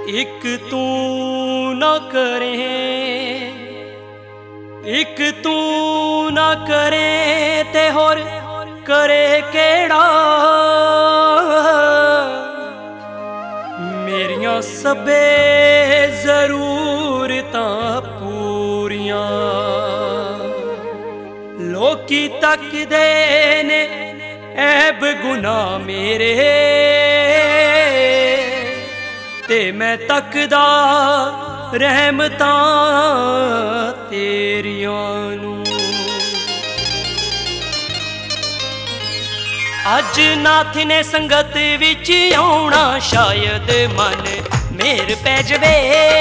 एक तू न करे, एक तू न करे ते होर करे केड़ा। मेरियां सबे जरूरतां पूरियां लोकी तकदे ने ऐब गुनाह मेरे, ते मैं तकदा रहमतां तेरियां नू। अज नाथ ने संगत विच आउणा, शायद मन मेर पै जवे।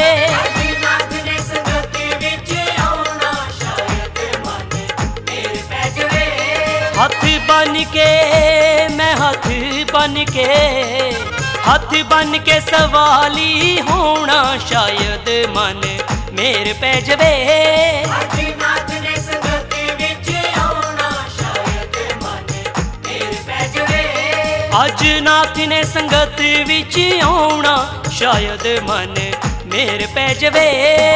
हथ बन के मैं हथ बन के, हथ बन के सवाली होना, शायद मन मेर पै जवे। अज नाथ ने संगत विच आउणा, शायद मन मेर पै जवे।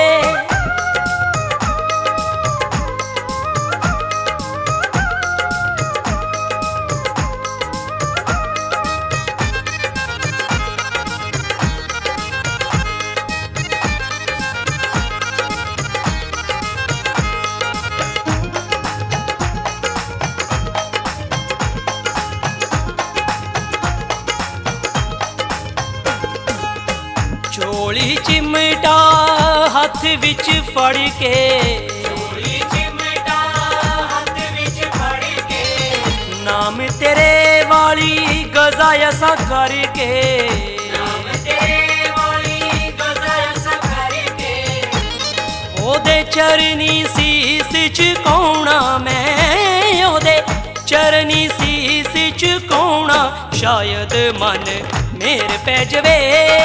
झोली चिमटा हथ विच फड़ के, झोली चिमटा हथ विच फड़ के, नाम तेरे वाली गज़ा सा करके, नाम तेरे वाली गज़ा सा करके, ओदे चरनी सीस झुकाउणा, मैं ओदे चरनी सीस झुकाउणा, शायद मन मेर पै जवे।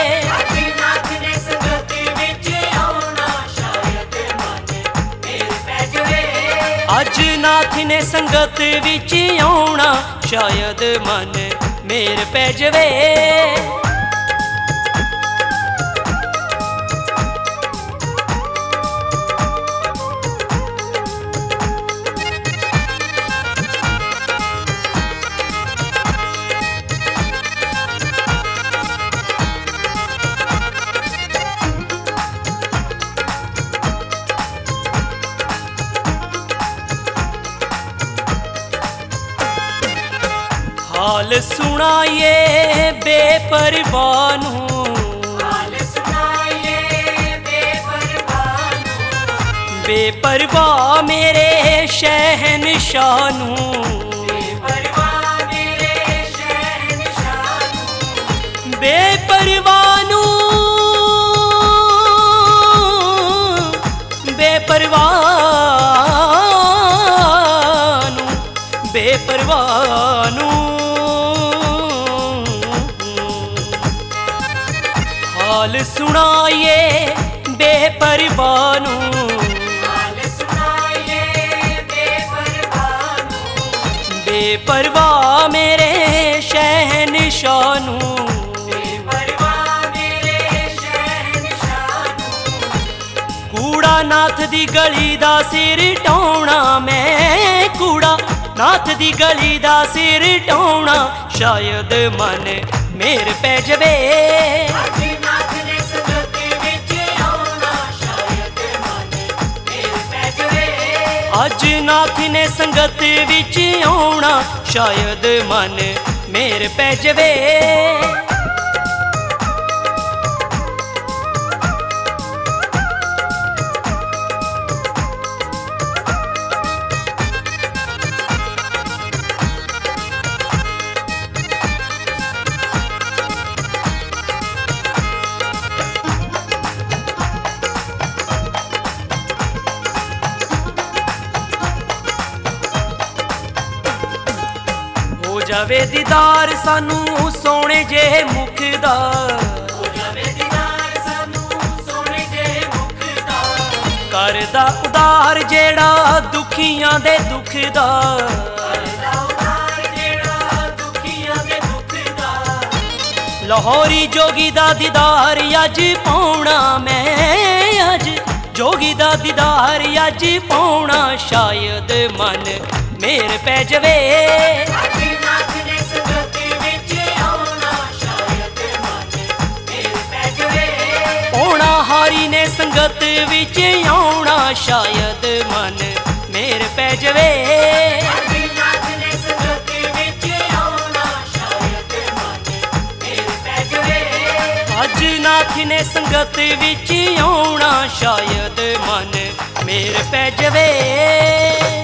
अज नाथ ने संगत विच आउणा, शायद मन मेर पै जवे। हाल सुनाइए बेपरवाह नू, हाल सुनाइए बेपरवाह नू, बेपरवाह मेरे शहनशाह नू, बेपरवाह मेरे शहनशाह नू, बेपरवाह नू, बेपरवाह नू, बेपरवाह नू। हाल सुनाइए बेपरवाह नू, हाल सुनाइए बेपरवाह नू, बेपरवाह मेरे शहनशाह नू, बेपरवाह मेरे शहनशाह नू। कूड़ा नाथ दी गली दा सिर ढाउणा, मैं कूड़ा नाथ दी गली दा सिर ढाउणा, शायद मन मेर पै जवे। अज नाथ ने संगत विच आउणा, शायद मन मेर पै जवे। हो जावे दीदार सानू सोने जे मुख दा, हो जावे दीदार सानू सोने जे मुख दा, करदा उदार जेड़ा दुखियां दे दुख दा, करदा उदार जेड़ा दुखियां दे दुख दा, ਲਾਹੌਰੀ ਜੋਗੀ ਦਾ ਦੀਦਾਰ ਅੱਜ ਪਾਉਣਾ ਮੈਂ, ਅੱਜ ਜੋਗੀ ਦਾ ਦੀਦਾਰ ਅੱਜ ਪਾਉਣਾ, ਸ਼ਾਇਦ ਮਨ ਮੇਰ ਪੈ ਜਵੇ। ਨਾਥ ਨੇ ਸੰਗਤ ਵਿੱਚ ਆਉਣਾ, ਸ਼ਾਇਦ ਮਨ ਮੇਰ ਪੈ ਜਵੇ। ਪੌਣਾ ਹਾਰੀ ਨੇ ਸੰਗਤ ਵਿੱਚ ਆਉਣਾ, ਸ਼ਾਇਦ ਮਨ ਮੇਰ ਪੈ ਜਵੇ। ਨਾਥ ਨੇ ਸੰਗਤ ਵਿੱਚ ਆਉਣਾ, ਸ਼ਾਇਦ ਮਨ ਮੇਰ ਪੈ ਜਵੇ। ਅੱਜ ਨਾਥ ਨੇ ਸੰਗਤ ਵਿੱਚ ਆਉਣਾ, ਸ਼ਾਇਦ ਮਨ ਮੇਰ ਪੈ ਜਵੇ।